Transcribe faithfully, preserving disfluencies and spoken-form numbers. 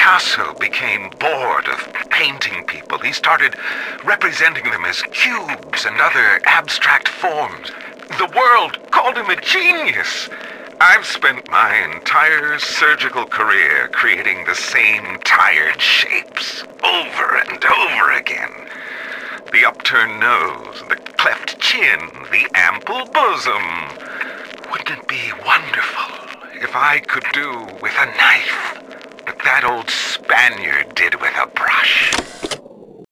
Picasso became bored of painting people, he started representing them as cubes and other abstract forms. The world called him a genius. I've spent my entire surgical career creating the same tired shapes over and over again. The upturned nose, the cleft chin, the ample bosom. Wouldn't it be wonderful if I could do with a knife what that old Spaniard did with a brush?